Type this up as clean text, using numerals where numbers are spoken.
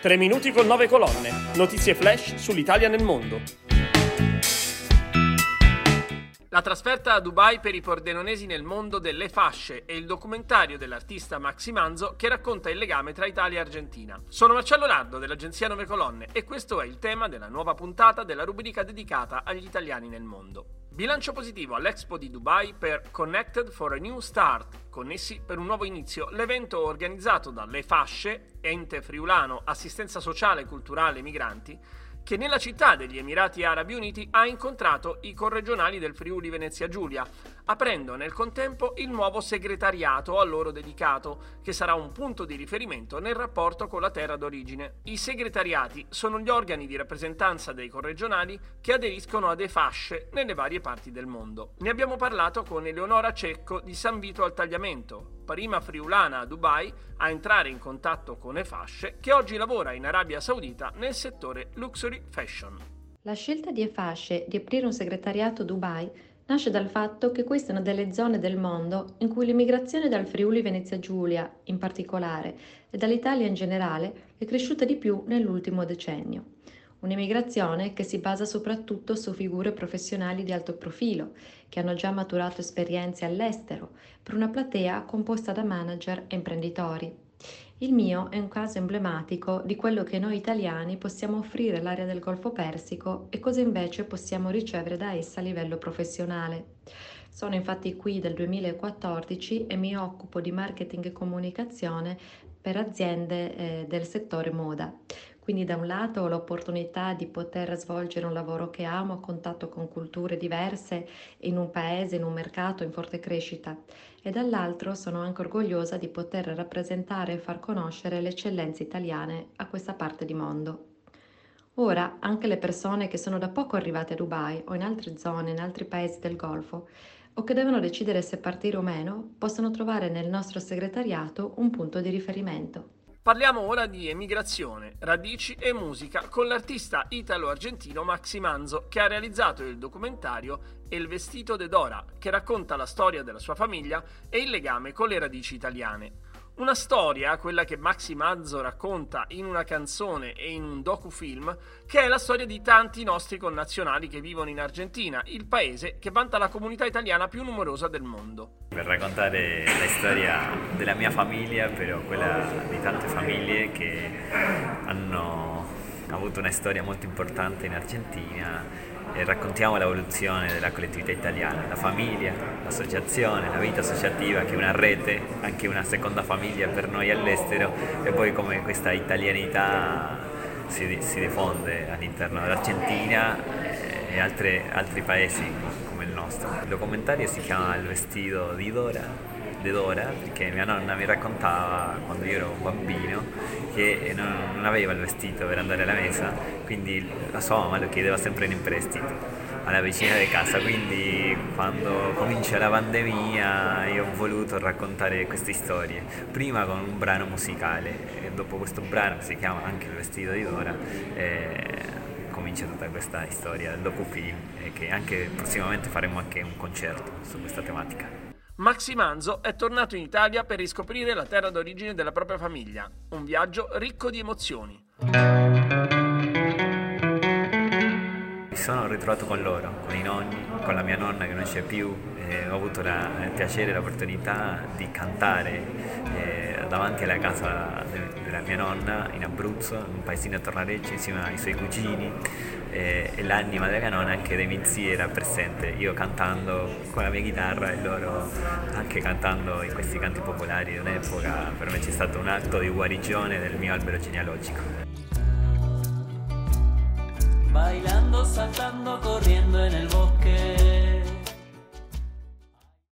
3 minuti con 9 colonne. Notizie flash sull'Italia nel mondo. La trasferta a Dubai per i pordenonesi nel mondo delle fasce e il documentario dell'artista Maxi Manzo che racconta il legame tra Italia e Argentina. Sono Marcello Nardo dell'agenzia 9 Colonne e questo è il tema della nuova puntata della rubrica dedicata agli italiani nel mondo. Bilancio positivo all'Expo di Dubai per Connected for a New Start, connessi per un nuovo inizio, l'evento organizzato dalle Fasce, ente friulano assistenza sociale e culturale migranti, che nella città degli Emirati Arabi Uniti ha incontrato i corregionali del Friuli Venezia Giulia, aprendo nel contempo il nuovo segretariato a loro dedicato, che sarà un punto di riferimento nel rapporto con la terra d'origine. I segretariati sono gli organi di rappresentanza dei corregionali che aderiscono a fasce nelle varie parti del mondo. Ne abbiamo parlato con Eleonora Cecco di San Vito al Tagliamento, prima friulana a Dubai a entrare in contatto con fasce, che oggi lavora in Arabia Saudita nel settore luxury fashion. La scelta di fasce di aprire un segretariato a Dubai nasce dal fatto che questa è una delle zone del mondo in cui l'immigrazione dal Friuli Venezia Giulia, in particolare, e dall'Italia in generale, è cresciuta di più nell'ultimo decennio. Un'immigrazione che si basa soprattutto su figure professionali di alto profilo, che hanno già maturato esperienze all'estero, per una platea composta da manager e imprenditori. Il mio è un caso emblematico di quello che noi italiani possiamo offrire all'area del Golfo Persico e cosa invece possiamo ricevere da essa a livello professionale. Sono infatti qui dal 2014 e mi occupo di marketing e comunicazione per aziende del settore moda. Quindi da un lato ho l'opportunità di poter svolgere un lavoro che amo a contatto con culture diverse in un paese, in un mercato in forte crescita e dall'altro sono anche orgogliosa di poter rappresentare e far conoscere le eccellenze italiane a questa parte di mondo. Ora anche le persone che sono da poco arrivate a Dubai o in altre zone, in altri paesi del Golfo o che devono decidere se partire o meno possono trovare nel nostro segretariato un punto di riferimento. Parliamo ora di emigrazione, radici e musica con l'artista italo-argentino Maxi Manzo che ha realizzato il documentario El vestito de Dora, che racconta la storia della sua famiglia e il legame con le radici italiane. Una storia, quella che Maxi Manzo racconta in una canzone e in un docufilm, che è la storia di tanti nostri connazionali che vivono in Argentina, il paese che vanta la comunità italiana più numerosa del mondo. Per raccontare la storia della mia famiglia, però quella di tante famiglie che hanno avuto una storia molto importante in Argentina e raccontiamo l'evoluzione della collettività italiana, la famiglia, l'associazione, la vita associativa che è una rete, anche una seconda famiglia per noi all'estero e poi come questa italianità si diffonde all'interno dell'Argentina e altri paesi come il nostro. Il documentario si chiama Il vestito di Dora, perché mia nonna mi raccontava quando io ero un bambino che non aveva il vestito per andare alla messa, quindi la sua mamma lo chiedeva sempre in prestito alla vicina di casa, quindi quando comincia la pandemia io ho voluto raccontare queste storie, prima con un brano musicale e dopo questo brano che si chiama anche Il vestito di Dora comincia tutta questa storia del docufilm e che anche prossimamente faremo anche un concerto su questa tematica. Maxi Manzo è tornato in Italia per riscoprire la terra d'origine della propria famiglia, un viaggio ricco di emozioni. Mi sono ritrovato con loro, con i nonni, con la mia nonna che non c'è più, ho avuto il piacere e l'opportunità di cantare davanti alla casa della mia nonna in Abruzzo, in un paesino a Tornareccio insieme ai suoi cugini e l'anima della mia nonna anche dei miei zii era presente, io cantando con la mia chitarra e loro anche cantando in questi canti popolari di un'epoca. Per me c'è stato un atto di guarigione del mio albero genealogico. Bailando, saltando